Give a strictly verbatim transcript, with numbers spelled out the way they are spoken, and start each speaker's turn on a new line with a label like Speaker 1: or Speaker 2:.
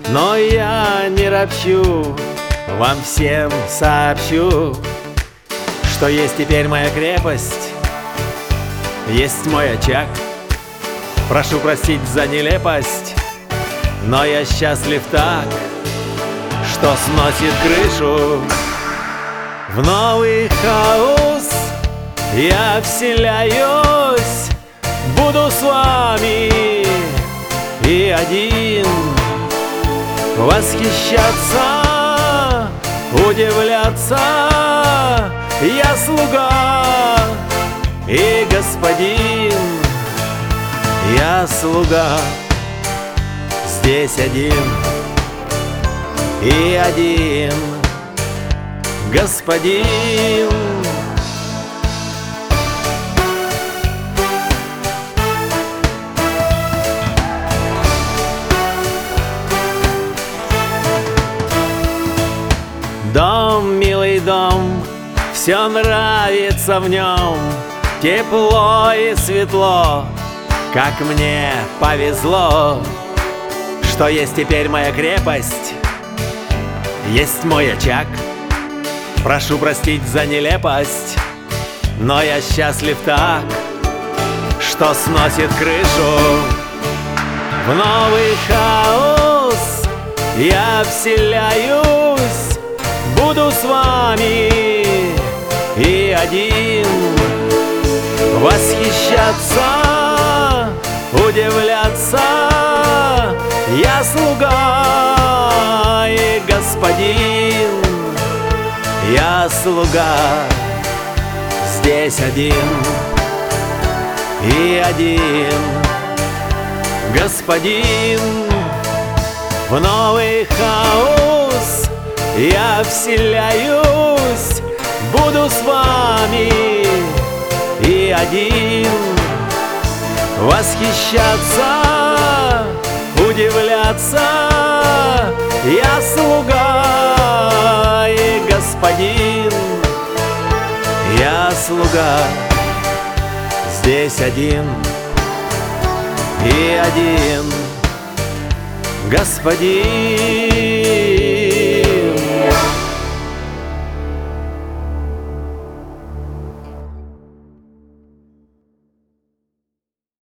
Speaker 1: Но я не ропщу, вам всем сообщу, что есть теперь моя крепость, есть мой очаг. Прошу простить за нелепость, но я счастлив так, что сносит крышу. В новый хаос я вселяюсь, буду с вами и один восхищаться, удивляться. Я слуга и господин, я слуга здесь один и один господин. Дом, милый дом, все нравится в нем, тепло и светло, как мне повезло, что есть теперь моя крепость, есть мой очаг. Прошу простить за нелепость, но я счастлив так, что сносит крышу. В новый хаос я вселяюсь, буду с вами и один восхищаться, удивляться. Я слуга и господин, я слуга здесь один и один господин. В новый хаос я вселяюсь, буду с вами и один восхищаться, удивляться. Я слуга и господин, я слуга здесь один и один господин.